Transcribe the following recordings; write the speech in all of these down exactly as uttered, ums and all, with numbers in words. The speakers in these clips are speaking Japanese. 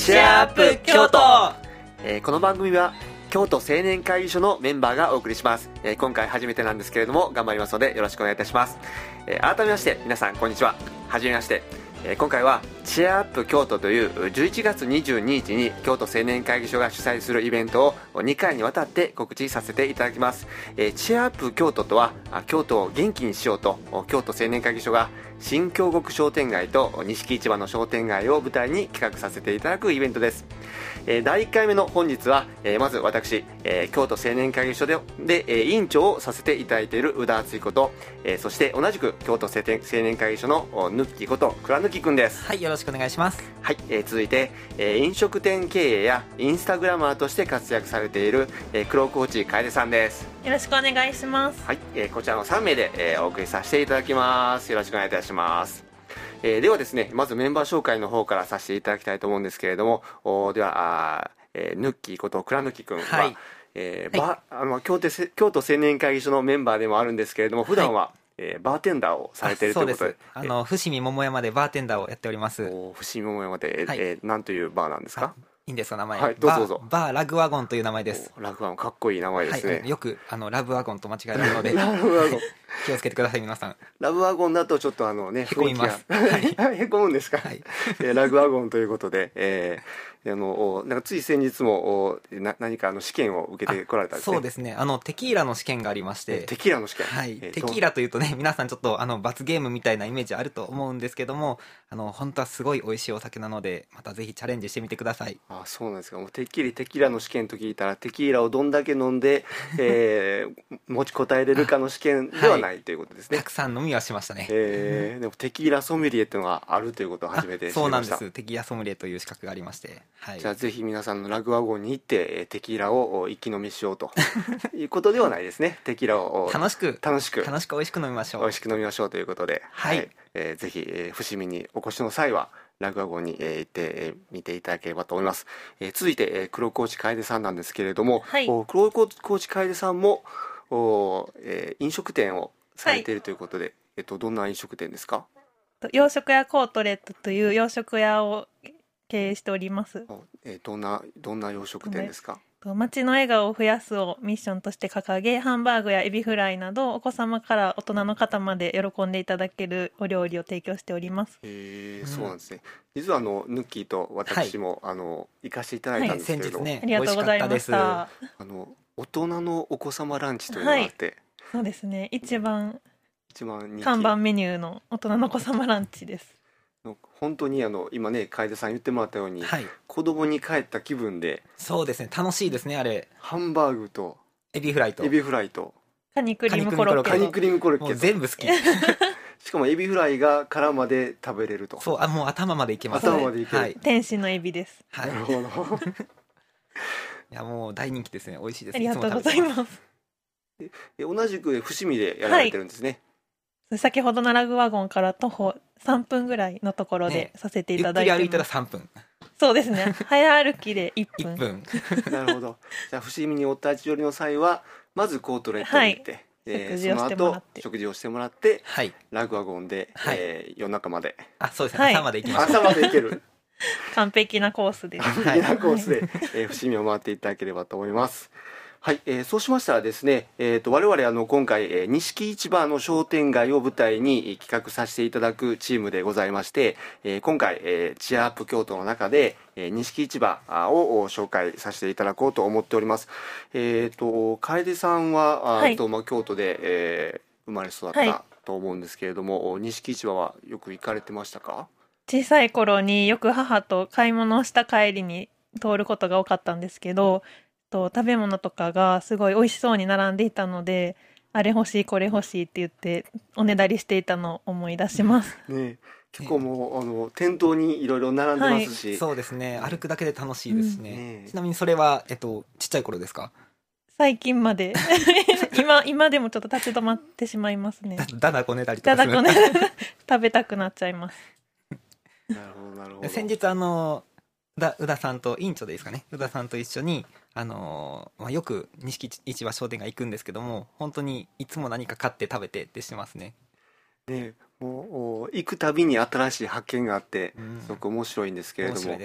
チアアップ京都、 えー、この番組は京都青年会議所のメンバーがお送りします、えー、今回初めてなんですけれども頑張りますのでよろしくお願いいたします、えー、改めまして皆さんこんにちは。はじめまして、えー、今回はチアアップ京都というじゅういちがつにじゅうににちに京都青年会議所が主催するイベントをにかいにわたって告知させていただきます、えー、チアアップ京都とは京都を元気にしようと京都青年会議所が新京極商店街と錦市場の商店街を舞台に企画させていただくイベントです。えー、だいいっかいめの本日は、えー、まず私、えー、京都青年会議所で、でえー、委員長をさせていただいている宇田敦彦と、えー、そして同じく京都青年会議所のぬっきこと倉貫くんです。 はい、よろしくお願いします。 はい、えー、続いて、えー、飲食店経営やインスタグラマーとして活躍されている、えー、黒河内楓さんです。 よろしくお願いします。 はい、えー、こちらのさんめいで、えー、お送りさせていただきます。よろしくお願いいたします。えー、ではですね、まずメンバー紹介の方からさせていただきたいと思うんですけれども、おではあ、えー、ぬっきーこと倉貫くんは、はい、えーはい、あの京都京都青年会議所のメンバーでもあるんですけれども、普段は、はい、えー、バーテンダーをされているということで。そうです。 あの伏見桃山でバーテンダーをやっております。 お伏見桃山で、はい、えー、なんというバーなんですか？ いいんですか、名前。 はい、どうぞどうぞ。 バー、バーラグワゴンという名前です。 ラグワゴン、かっこいい名前ですね。 はい、よくあのラブワゴンと間違えられるのでラブワゴン気をつけてください皆さん。 ラブワゴンだとちょっとあのね、 へこみます。 はい、へこむんですか？ はい、 えー、ラグワゴンということで、えー、あのなんかつい先日もな何かあの試験を受けてこられたんですね。 そうですね、あのテキーラの試験がありまして。 テキーラの試験、 はい、えー、テキーラというとね、皆さんちょっとあの罰ゲームみたいなイメージあると思うんですけども、あの本当はすごい美味しいお酒なので、またぜひチャレンジしてみてください。 あ、そうなんですか。もうてっきりテキーラの試験と聞いたらテキーラをどんだけ飲んで、えー、持ちこたえれるかの試験ではない、はい、ということですね。 たくさん飲みはしましたね。 えー、でもテキーラソムリエっていうのがあるということを初めて知りました。 そうなんです。テキーラソムリエという資格がありまして、はい、 じゃあぜひ皆さんのラグワゴンに行ってテキーラを一気飲みしようということではないですね。テキーラを楽しく楽しく楽しく美味しく飲みましょう。 美味しく飲みましょうということで、 はい、 はい、えー、ぜひ、えー、伏見にお越しの際はラグワゴンに、えー、行って、えー、見ていただければと思います。えー、続いて、えー、黒河内楓さんなんですけれども、はい、黒河内楓さんもお、えー、飲食店をされているということで、はい、えっと、どんな飲食店ですか？ 洋食屋コートレットという洋食屋を経営しております。 えー、どんなどんな洋食店ですか？ 街の笑顔を増やすをミッションとして掲げ、ハンバーグやエビフライなどお子様から大人の方まで喜んでいただけるお料理を提供しております。 へー、そうなんですね。実はあのヌッキーと私も、はい、あの行かせていただいたんですけれども、 はい、先日ね、 ありがとうございました。 あの大人のお子様ランチというのがあって、はい、 そうですね、一番一番人気看板メニューの大人のお子様ランチです。 本当にあの今ね楓さん言ってもらったように、 はい、 子供に帰った気分で。 そうですね、楽しいですね。あれハンバーグとエビフライとエビフライとカニクリームコロッケ、 カニクリームコロッケ全部好きしかもエビフライが殻まで食べれると。 そう、あ、もう頭までいけますね。 頭までいける、はい、 天使のエビです。 はい、 なるほどいやもう大人気ですね。美味しいです。 ありがとうございます。 え同じく伏見でやられてるんですね。 はい、先ほどのラグワゴンから徒歩さんぷんぐらいのところでさせていただいてます、 ね、ゆっくり歩いたらさんぷん。 そうですね、早歩きでいっぷん。 いっぷんなるほど。じゃあ伏見にお立ち寄りの際はまずコートレットに行って、はい、えー、食事をしてもらって食事をしてもらって、はい、ラグワゴンで、はい、えー、夜中まで。 あ、そうですね、はい、朝まで行きましょう。 朝まで行ける完璧なコースです。 完璧なコースで、はい、えー、伏見を回っていただければと思います。はい、えー、そうしましたらですね、えー、と我々あの今回、えー、錦市場の商店街を舞台に企画させていただくチームでございまして、えー、今回、えー、チアアップ京都の中で、えー、錦市場を紹介させていただこうと思っております。えー、と楓さんは、はい、とまあ、京都で、えー、生まれ育ったと思うんですけれども、錦市場はよく行かれてましたか？ 小さい頃によく母と買い物をした帰りに通ることが多かったんですけど、と食べ物とかがすごい美味しそうに並んでいたので、あれ欲しいこれ欲しいって言っておねだりしていたのを思い出します、 ね、結構もう、ね、あの店頭にいろいろ並んでますし、 はい、そうですね、歩くだけで楽しいですね、うん、ちなみにそれは、えっと、ちっちゃい頃ですか？ 最近まで今, 今でもちょっと立ち止まってしまいますね。 だだこねだりとかする。 だだこね食べたくなっちゃいます。 なるほどなるほど。 先日あの宇田、宇田さんと委員長でいいですかね、宇田さんと一緒にあのーまあ、よく錦市場商店街行くんですけども、本当にいつも何か買って食べてってしてますね。 ね、もう行くたびに新しい発見があって、うん、すごく面白いんですけれども、 面白いですね。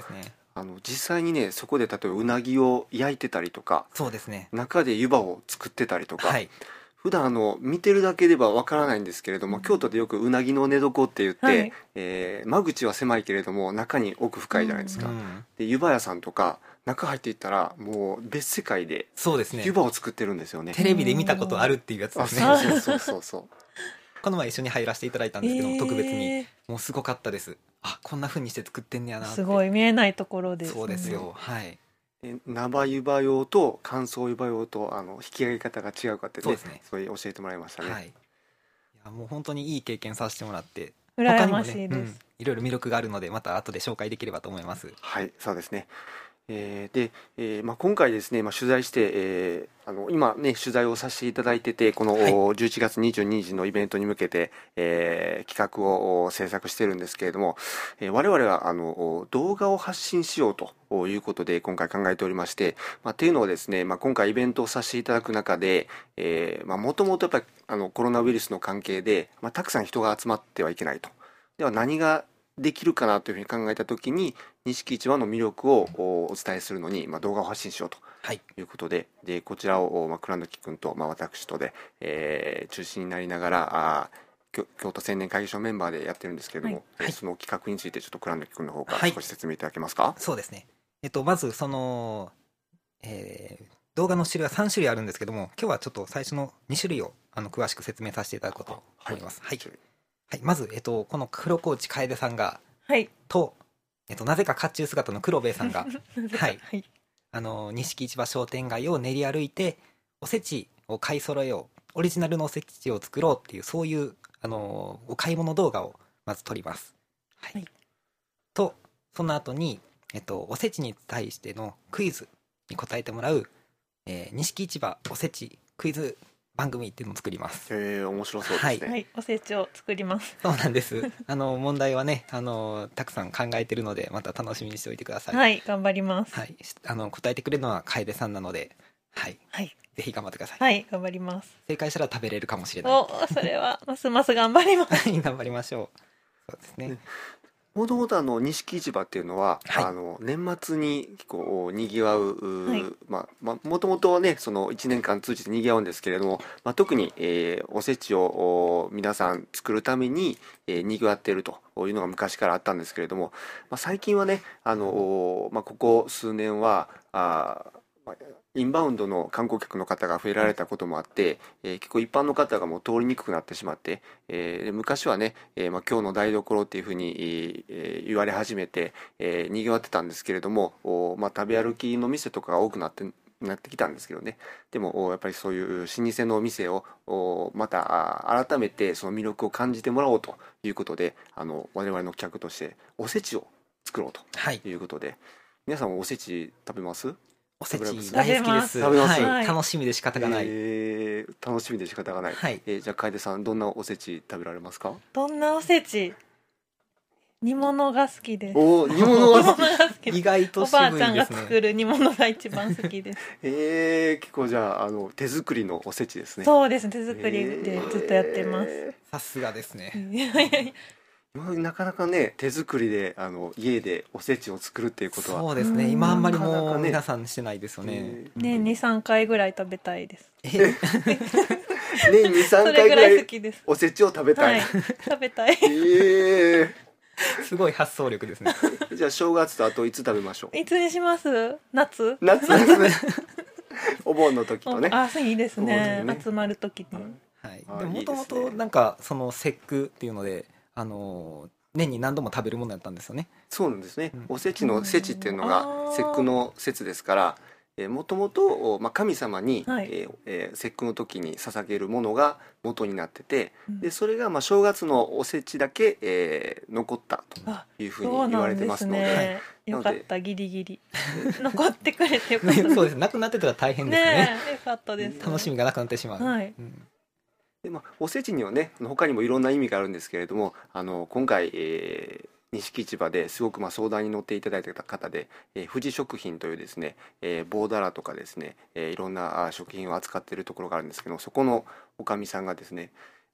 あの実際にねそこで例えばうなぎを焼いてたりとかそうですね。 中で湯葉を作ってたりとか、 はい。 普段あの見てるだけではわからないんですけれども、京都でよくうなぎの寝床って言って、 はいえー間口は狭いけれども中に奥深いじゃないですか、 うんで湯葉屋さんとか中入っていったらもう別世界でそうですね湯。葉を作ってるんですよね。 テレビで見たことあるっていうやつであ、 すね。 そうそうそうそうそうこの前一緒に入らせていただいたんですけども、特別にえもうすごかったです。あ、こんな風にして作ってんねやなって。 ーすごい見えないところですね。 そうですよ。はい。 で生湯葉用と乾燥湯葉用とあの引き上げ方が違うかってね、 そうですねそういう教えてもらいましたね。 はい。いやもう本当にいい経験させてもらって、 羨ましい他にもね、 です。 うん、いろいろ魅力があるので、また後で紹介できればと思います。 はいそうですね。えーで、えーまあ、今回ですね、まあ、取材して、えーあの今ね取材をさせていただいてて、この、 はいおじゅういちがつにじゅうににちのイベントに向けて、えー企画をお制作してるんですけれども、えー我々はあのお動画を発信しようということで今回考えておりまして、まあ、っていうのはですね、まあ、今回イベントをさせていただく中で、えーまあ、もともとやっぱりあのコロナウイルスの関係で、まあ、たくさん人が集まってはいけないと。では何ができるかなというふうに考えたときに、錦市場の魅力をおお伝えするのに、まあ、動画を発信しようとはい。 いうことで、でこちらを、まあ、倉貫君と、まあ、私とで、えー中心になりながらあ京京都青年会議所メンバーでやってるんですけれども、 はいえーはいその企画についてちょっと倉貫君の方からはい少し説明いただけますか。 そうですね。えっと、まずその、えー動画の種類はさん種類あるんですけども、今日はちょっと最初のに種類をあの詳しく説明させていただこうと思います。はい。はい、まず、えっと、この黒河内楓さんが、 はい。 と、えっと、なぜか甲冑姿の黒兵衛さんが、はいはい。 あの錦市場商店街を練り歩いておせちを買い揃えよう、オリジナルのおせちを作ろうっていう、そういうあのお買い物動画をまず撮ります。はい。 はいとその後に、えっと、おせちに対してのクイズに答えてもらう、えー錦市場おせちクイズ番組っていうのを作ります。 えー、面白そうですね。 はい。おせちを作ります。 そうなんです。あの問題はね、あのたくさん考えてるので、また楽しみにしておいてください。 はい。頑張ります。 はい、あの答えてくれるのは楓さんなので、はい、 はい。 ぜひ頑張ってください。 はい。頑張ります。 正解したら食べれるかもしれない。 お、それはますます頑張ります。 はい、頑張りましょう。そうですね。 もともとあの錦市場っていうのは、 はいあの年末にこうにぎわう、うはいまあまあもともとはねそのいちねんかん通じてにぎわうんですけれども、まあ、特に、えーおせちをお皆さん作るために、えーにぎわっているというのが昔からあったんですけれども、まあ、最近はねあの、おまあ、ここ数年はあーまあインバウンドの観光客の方が増えられたこともあって、えー結構一般の方がもう通りにくくなってしまって、えーで昔はね、えーまあ、今日の台所っていうふうに、えー言われ始めて、えー、にぎわってたんですけれども、おまあ、食べ歩きの店とかが多くなってなってきたんですけどね。でもおやっぱりそういう老舗のお店をおまたあ改めてその魅力を感じてもらおうということで、あの我々の企画としておせちを作ろうとはい。 いうことで、皆さんおせち食べます？ おせち食べます大好きです。 食べますはい。 はい楽しみで仕方がない。 えー楽しみで仕方がない、 はいえーじゃあ楓さんどんなおせち食べられますか？ どんなおせち？煮物が好きです。 おお煮物が好き煮物が好きです。 意外とおばあ渋ちゃんがいですね。 作る煮物が一番好きです。 えー、結構じゃああの手作りのおせちですね。 そうですね。手作りでずっとやってます。 えさすがですね。 いやいやいやー今までなかなかね手作りであの家でおせちを作るっていうことはそうですね。 うん今あんまりなかなかねもう皆さんしてないですよね。 えー年にさんかいぐらい食べたいです。 え、 年にさんそれぐらかいぐらいい好きです。 おせちを食べた、 はいい。食べたい。 えすごい発想力ですね。 ー、じゃあ正月とあといつ食べましょう？ いつにします？夏？ 夏ですねお盆の時とね。 あ、そういいですそうですね。 ね集まる時に。 はい。 あでもいいですねともとなんかその節句っていうので、あの年に何度も食べるものだったんですよね。 そうなんですね、 うんおせちのせちっていうのがあー節句の節ですから、もともと神様に、 はいえーえー節句の時に捧げるものが元になってて、 うんでそれがまあ正月のおせちだけ、えー残ったあ、 というふうにそう言わなんですれてますので、 ね。 いよかった、ギリギリ。残ってくれてよかっねた。 そうです。なくなってたら大変ですね。 ねえ、よかったです。 楽しみがなくなってしまう。 はいうんでまあ、おせちにはね他にもいろんな意味があるんですけれども、あの今回、えー錦市場ですごくまあ相談に乗っていただいた方で、えー富士食品というですね、えー棒だらとかですね、えーいろんなあ食品を扱っているところがあるんですけど、そこのおかみさんがですね、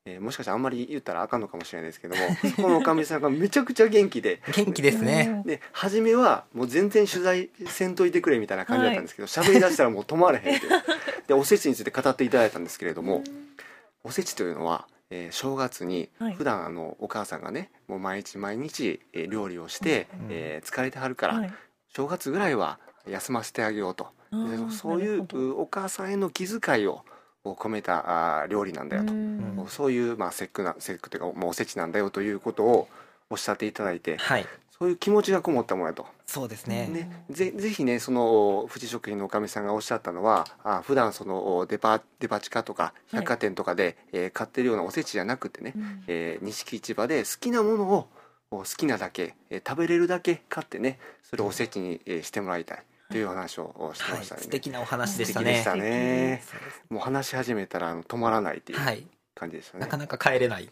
えー、もしかしたらあんまり言ったらあかんのかもしれないですけどもそこのおかみさんがめちゃくちゃ元気で元気ですね。 で初めはもう全然取材せんといてくれみたいな感じだったんですけど喋、はい、りだしたらもう止まらへんってでおせちについて語っていただいたんですけれども、おせちというのは、えー、正月に普段あのお母さんがねもう毎日毎日、えー、料理をして、うんえー、疲れてはるから、はい、正月ぐらいは休ませてあげようと、そういうお母さんへの気遣いを込めたあ料理なんだよと、うん、そういう、まあ、節句な節句というか、まあ、おせちなんだよということをおっしゃっていただいて、はい、そういう気持ちがこもったものやと。 そうですね。 ね、ぜ, ぜひねその富士食品のおかみさんがおっしゃったのは、あ普段そのデパデパ地下とか百貨店とかで、はいえー、買ってるようなおせちじゃなくてね、うんえー、錦市場で好きなものを好きなだけ、えー、食べれるだけ買ってねそれをおせちに、えー、してもらいたいという話をしてましたね、はい、 素敵なお話でしたね。 素敵でしたね。もう話し始めたら止まらないっていう感じでしたね、 はい、なかなか帰れない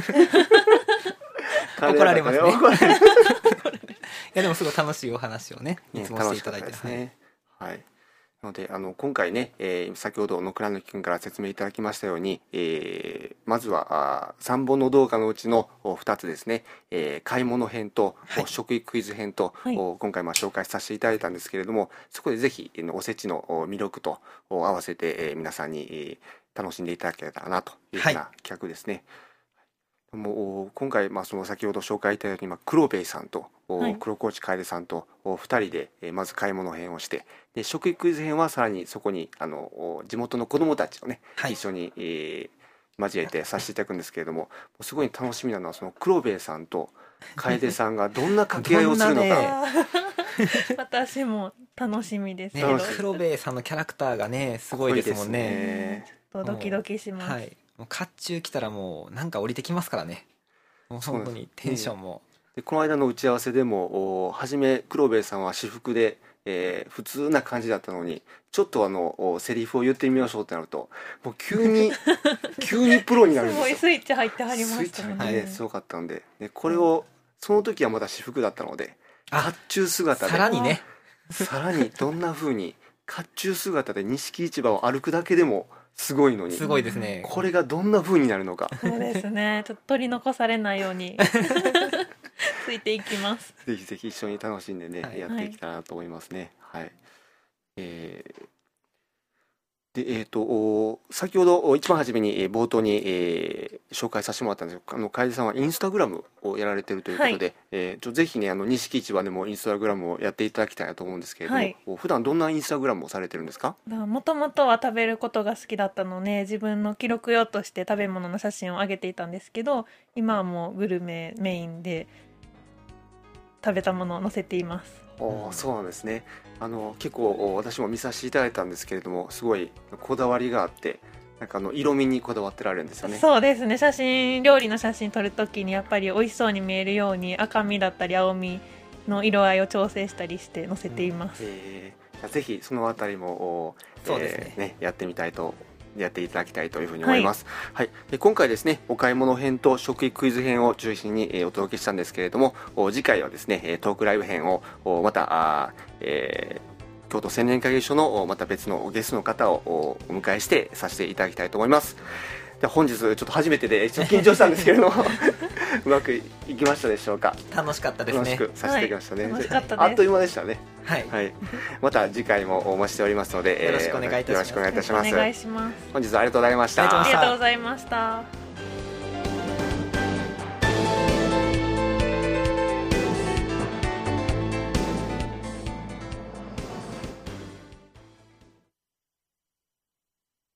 怒られますねいやでもすごい楽しいお話をねいつもしていただいて、ね、楽しかったですね、 はい、はいなのであの今回ね、えー、先ほど野倉貫君から説明いただきましたように、えー、まずはあさんぼんの動画のうちのふたつですね、えー、買い物編と、はい、食育クイズ編と、はい、今回まあ紹介させていただいたんですけれども、そこでぜひおせちの魅力と合わせて、えー、皆さんに楽しんでいただけたらなというふうな企画ですね、はいもう今回、まあ、その先ほど紹介いただいたように黒兵衛さんと、はい、黒河内楓さんとふたりでまず買い物編をして、で食育クイズ編はさらにそこにあの地元の子どもたちをね、はい、一緒に、えー、交えてさせていただくんですけれども、すごい楽しみなのはその黒兵衛さんと楓さんがどんな掛け合いをするのか私も楽しみですけど、 ね、黒兵衛さんのキャラクターがねすごいですもんね。 ちょっとドキドキします。 はい甲冑来たらもうなんか降りてきますからね。もう本当にテンションも、 でこの間の打ち合わせでも初め黒兵衛さんは私服で、えー、普通な感じだったのにちょっとあのセリフを言ってみましょうってなるともう急に急にプロになるんですよ。 すごいスイッチ入ってはりましたね。 スイッチ入ってね、はい、すごかったんで、でこれをその時はまだ私服だったので甲冑姿でさらにねさらにどんな風に甲冑姿で錦市場を歩くだけでもすごいのに、 すごいですね。 これがどんな風になるのか。 そうですね。ちょっと取り残されないようについていきます。 ぜひぜひ一緒に楽しんでね、はい、やっていきたいなと思いますね。はい。はい、えー、でえっ、ー、と先ほど一番初めに冒頭に、えー、紹介させてもらったんですけど、あの楓さんはインスタグラムをやられているということで、はいえー、ちょぜひねあの錦市場でもインスタグラムをやっていただきたいなと思うんですけれども、はい、普段どんなインスタグラムをされてるんですか？ もともとは食べることが好きだったので自分の記録用として食べ物の写真を上げていたんですけど、今はもうグルメメインで食べたものを載せています。 おそうなんですね。あの結構私も見させていただいたんですけれども、すごいこだわりがあってなんかあの色味にこだわってられるんですよね。 そうですね。写真料理の写真撮るときにやっぱり美味しそうに見えるように赤みだったり青みの色合いを調整したりして載せています、うんえー、ぜひそのあたりも、 そうですねえー、ねやってみたいとやっていただきたいというふうに思います、はいはい、で今回ですねお買い物編と食育クイズ編を中心に、えー、お届けしたんですけれども、次回はですねトークライブ編をまたあ、えー、京都青年会議所のまた別のゲストの方をお迎えしてさせていただきたいと思います。で本日ちょっと初めてでちょっと緊張したんですけれどもうまくいきましたでしょうか？ 楽しかったですね。 楽しくさせていただきましたね、 はい、楽しかったです。 あっという間でしたね。 はい、はい、 また次回もお待ちしておりますのでよろしくお願いいたします。 お願いします。 本日はありがとうございました。 ありがとうございました。